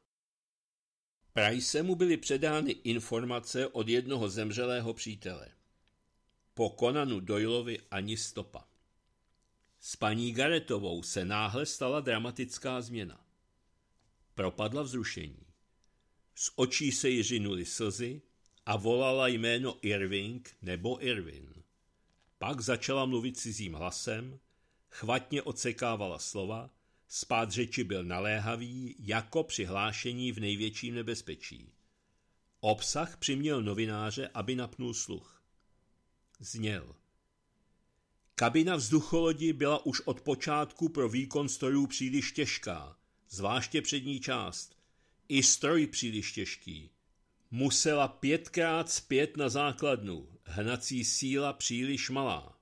Pricemu byly předány informace od jednoho zemřelého přítele. Po Conanu Doylovi ani stopa. S paní Garrettovou se náhle stala dramatická změna. Propadla vzrušení. Z očí se jí řinuly slzy a volala jméno Irving nebo Irwin. Pak začala mluvit cizím hlasem, chvatně odsekávala slova, spád řeči byl naléhavý jako přihlášení v největším nebezpečí. Obsah přiměl novináře, aby napnul sluch. Zněl. Kabina vzducholodi byla už od počátku pro výkon strojů příliš těžká, zvláště přední část. I stroj příliš těžký. Musela 5x zpět na základnu, hnací síla příliš malá.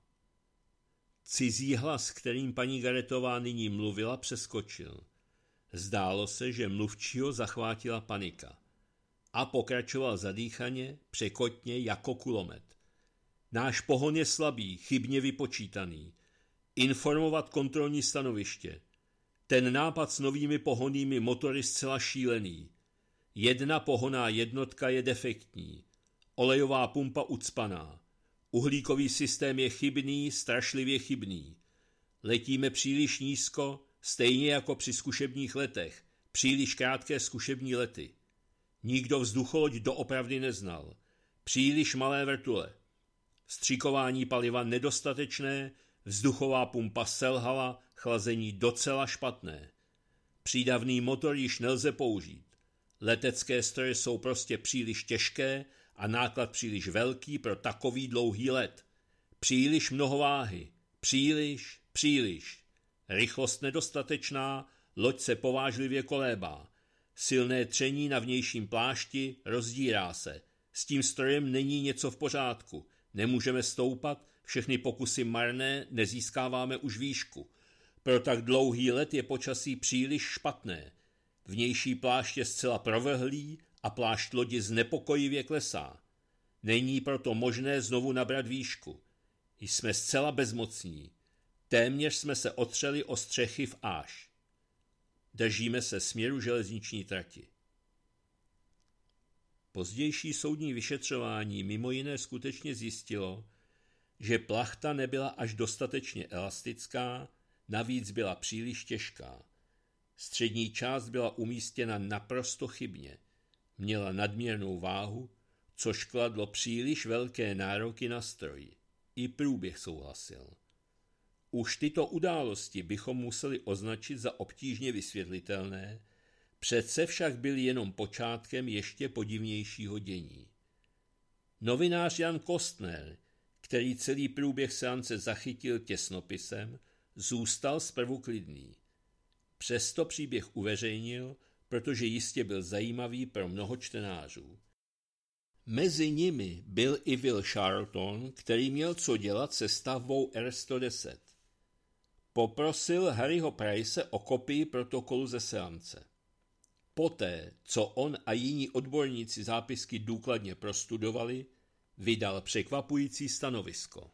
Cizí hlas, kterým paní Garrettová nyní mluvila, přeskočil. Zdálo se, že mluvčího zachvátila panika. A pokračoval zadýchaně, překotně jako kulomet. Náš pohon je slabý, chybně vypočítaný. informovat kontrolní stanoviště. Ten nápad s novými pohonnými motory zcela šílený. Jedna pohonná jednotka je defektní. Olejová pumpa ucpaná. Uhlíkový systém je chybný, strašlivě chybný. Letíme příliš nízko, stejně jako při zkušebních letech. Příliš krátké zkušební lety. Nikdo vzducholoď doopravdy neznal. Příliš malé vrtule. Vstřikování paliva nedostatečné, vzduchová pumpa selhala, chlazení docela špatné. Přídavný motor již nelze použít. Letecké stroje jsou prostě příliš těžké a náklad příliš velký pro takový dlouhý let. Příliš mnoho váhy. Příliš. Rychlost nedostatečná, loď se povážlivě kolébá. Silné tření na vnějším plášti, rozdírá se. S tím strojem není něco v pořádku. Nemůžeme stoupat, všechny pokusy marné, nezískáváme už výšku. Pro tak dlouhý let je počasí příliš špatné. Vnější plášť je zcela provrhlý a plášť lodi znepokojivě klesá. Není proto možné znovu nabrat výšku. Jsme zcela bezmocní. Téměř jsme se otřeli o střechy v Áš. Držíme se směru železniční trati. Pozdější soudní vyšetřování mimo jiné skutečně zjistilo, že plachta nebyla až dostatečně elastická, navíc byla příliš těžká. Střední část byla umístěna naprosto chybně. Měla nadměrnou váhu, což kladlo příliš velké nároky na stroj. I průběh souhlasil. Už tyto události bychom museli označit za obtížně vysvětlitelné, přece však byly jenom počátkem ještě podivnějšího dění. Novinář Jan Kostner, který celý průběh seance zachytil těsnopisem, zůstal zprvu klidný. Přesto příběh uveřejnil, protože jistě byl zajímavý pro mnoho čtenářů. Mezi nimi byl i Will Charlton, který měl co dělat se stavbou R110. Poprosil Harryho Price o kopii protokolu ze seance. Poté, co on a jiní odborníci zápisky důkladně prostudovali, vydal překvapující stanovisko.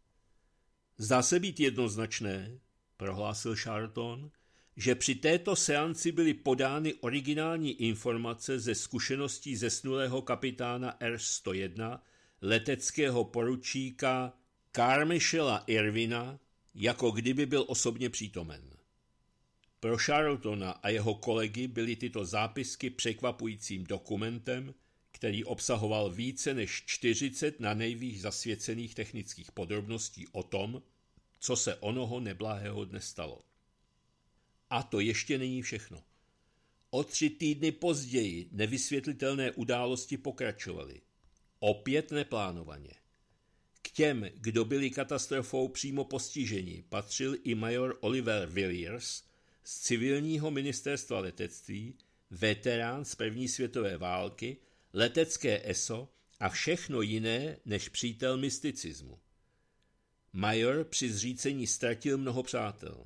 Zdá se být jednoznačné, prohlásil Charlton, že při této seanci byly podány originální informace ze zkušeností zesnulého kapitána R101, leteckého poručíka Carmichaela Irvina, jako kdyby byl osobně přítomen. Pro Charltona a jeho kolegy byly tyto zápisky překvapujícím dokumentem, který obsahoval více než 40 na nejvýš zasvěcených technických podrobností o tom, co se onoho neblahého dne stalo. A to ještě není všechno. O 3 týdny později nevysvětlitelné události pokračovaly. Opět neplánovaně. K těm, kdo byli katastrofou přímo postiženi, patřil i major Oliver Villiers z civilního ministerstva letectví, veterán z první světové války, letecké ESO a všechno jiné než přítel mysticismu. Major při zřícení ztratil mnoho přátel.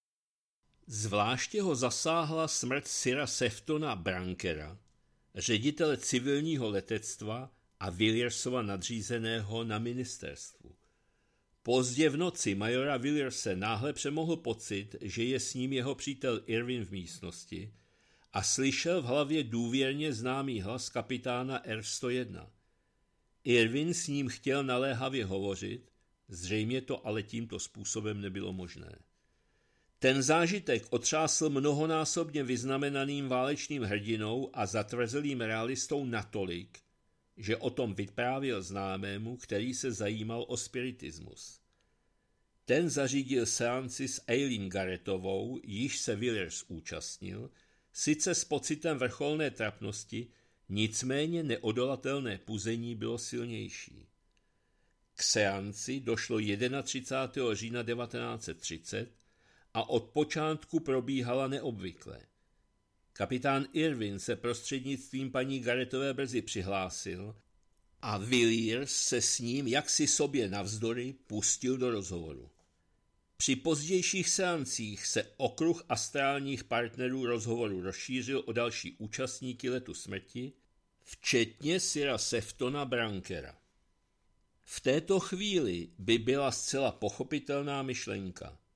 Zvláště ho zasáhla smrt Sira Seftona Brankera, ředitele civilního letectva a Villiersova nadřízeného na ministerstvu. Pozdě v noci majora Villierse náhle přemohl pocit, že je s ním jeho přítel Irvin v místnosti a slyšel v hlavě důvěrně známý hlas kapitána R101. Irvin s ním chtěl naléhavě hovořit, zřejmě to ale tímto způsobem nebylo možné. Ten zážitek otřásl mnohonásobně vyznamenaným válečným hrdinou a zatvrzelým realistou natolik, že o tom vyprávěl známému, který se zajímal o spiritismus. Ten zařídil seanci s Eileen Garrettovou, již se Villiers účastnil, sice s pocitem vrcholné trapnosti, nicméně neodolatelné puzení bylo silnější. K seanci došlo 31. října 1930 a od počátku probíhala neobvykle. Kapitán Irvin se prostřednictvím paní Garrettové brzy přihlásil a Villiers se s ním jaksi sobě navzdory pustil do rozhovoru. Při pozdějších seancích se okruh astrálních partnerů rozhovoru rozšířil o další účastníky letu smrti, včetně Sira Seftona Brankera. V této chvíli by byla zcela pochopitelná myšlenka.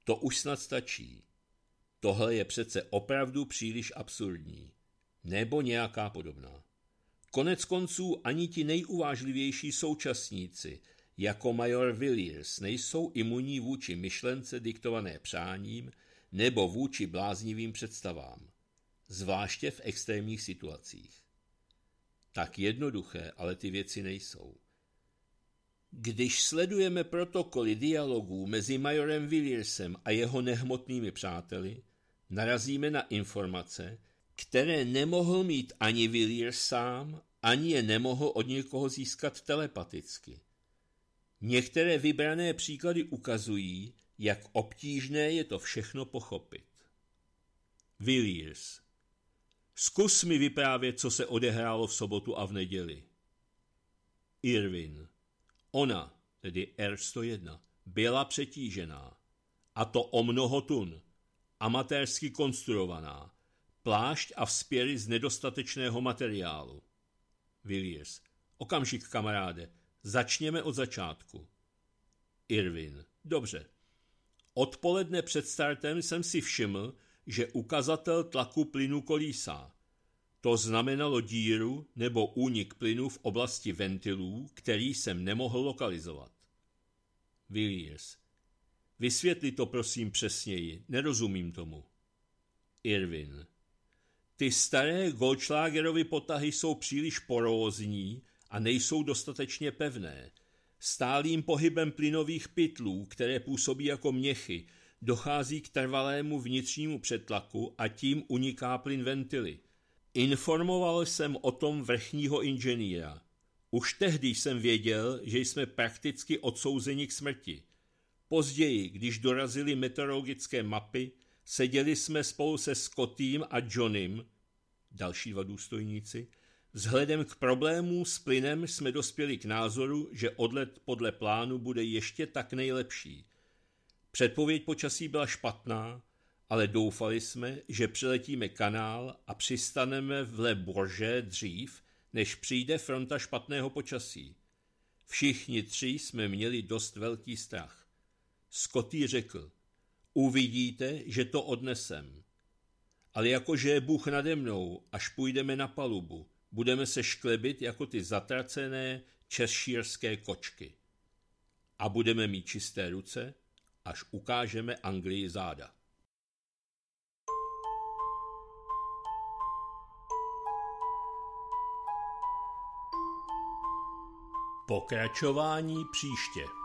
To už snad stačí. Tohle je přece opravdu příliš absurdní. Nebo nějaká podobná. Konec konců ani ti nejuvážlivější současníci, jako major Villiers, nejsou imunní vůči myšlence diktované přáním nebo vůči bláznivým představám, zvláště v extrémních situacích. Tak jednoduché ale ty věci nejsou. Když sledujeme protokoly dialogů mezi majorem Villiersem a jeho nehmotnými přáteli, narazíme na informace, které nemohl mít ani Villiers sám, ani je nemohl od někoho získat telepaticky. Některé vybrané příklady ukazují, jak obtížné je to všechno pochopit. Villiers. Zkus mi vyprávět, co se odehrálo v sobotu a v neděli. Irwin. Ona, tedy R101, byla přetížená. A to o mnoho tun. Amatérsky konstruovaná. Plášť a vzpěry z nedostatečného materiálu. Villiers. Okamžik, kamaráde. Začněme od začátku. Irwin. Dobře. Odpoledne před startem jsem si všiml, že ukazatel tlaku plynu kolísá. To znamenalo díru nebo únik plynu v oblasti ventilů, který jsem nemohl lokalizovat. Villiers. Vysvětli to prosím přesněji, nerozumím tomu. Irwin. Ty staré Goldschlagerovy potahy jsou příliš porózní a nejsou dostatečně pevné. Stálým pohybem plynových pytlů, které působí jako měchy, dochází k trvalému vnitřnímu přetlaku a tím uniká plyn ventily. Informoval jsem o tom vrchního inženýra. Už tehdy jsem věděl, že jsme prakticky odsouzeni k smrti. Později, když dorazily meteorologické mapy, seděli jsme spolu se Scottym a Johnem, další dva důstojníci. Vzhledem k problémů s plynem jsme dospěli k názoru, že odlet podle plánu bude ještě tak nejlepší. Předpověď počasí byla špatná, ale doufali jsme, že přeletíme kanál a přistaneme v Le Bourget dřív, než přijde fronta špatného počasí. Všichni tři jsme měli dost velký strach. Scotty řekl, uvidíte, že to odnesem. Ale jakože je Bůh nade mnou, až půjdeme na palubu, budeme se šklebit jako ty zatracené cheshirské kočky. A budeme mít čisté ruce, až ukážeme Anglii záda. Pokračování příště.